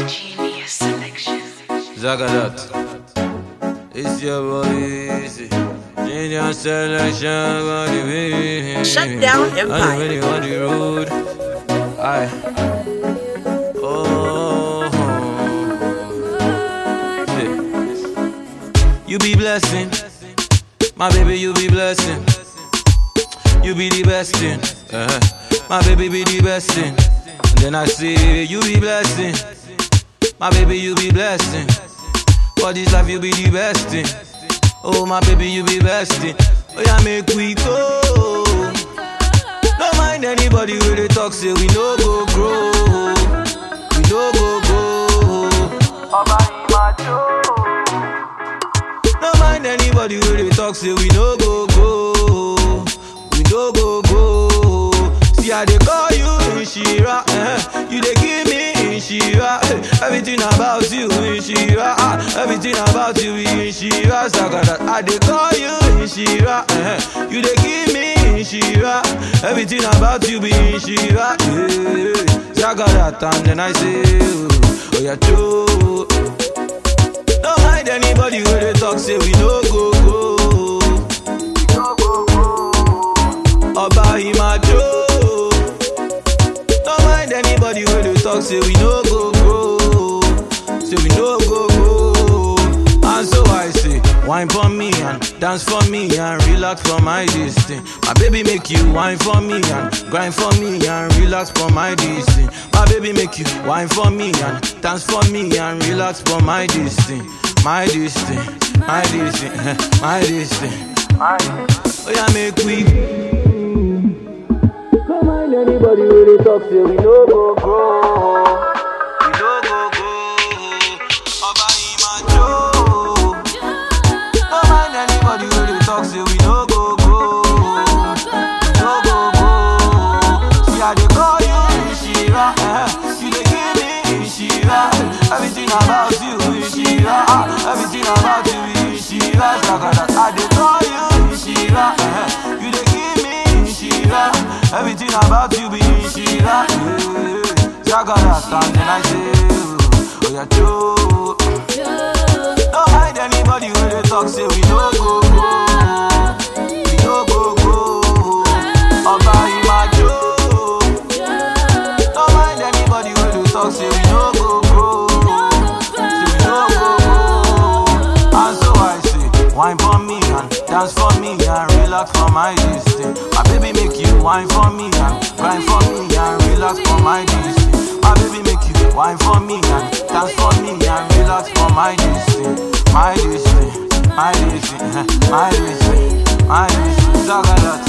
Genius selection. Zagadat. It's your boy Easy. Genius selection. Shut down Empire. I'm really on the road. Aye. Oh. You be blessing. My baby, you be blessing. You be the best thing. My baby be the best thing. And then I say, you be blessing. My baby, you be blessing. For this life, you be the best thing. Oh, my baby, you be best thing. Oh, yeah, make we go. Don't mind anybody when they talk, say we no go grow. We no go go. Don't mind anybody when they talk, say we no go go. We no go go. See how they call you Inshira, you they give me Inshira, everything about you Inshira, everything about you Inshira. Zagadat, I they call you Inshira, you they give me Inshira, everything about you be Inshira. Zagadat, and then I say, oh yeah, true. Don't mind anybody when they talk, say we no go go. Oba Imajo. Don't mind anybody when they talk, say we no go go. Say we no go go. And so I say, wine for me and dance for me and relax for my distance. My baby make you wine for me and grind for me and relax for my distance. My baby make you wine for me and dance for me and relax for my distance. My distance, my distance, my distance. Oh yeah, make we. Don't mind anybody when they talk, say we no go grow. We no go go. Oba Imajo. Don't mind anybody when they talk, say we no go go. We no go go. See how they call you Inshira, you they give me Inshira, everything about you Inshira, everything about you Inshira. Zagadat, I they call you Inshira, you they give me Inshira, everything about you be Inshira. Zagadat, and then I say, oh yeah, true. Don't hide anybody when they talk, say we no go go. We no go go. Oba Imajo. Don't mind anybody when they talk, say we no go go. Say we no go go. And so I say, wine for me and dance for me and relax for my distance. My baby make you wine for me and grind for me and relax for my distance. My baby make you wine for me and dance for me and relax for my distance. My distance, my distance, my distance, my distance. Zagadat.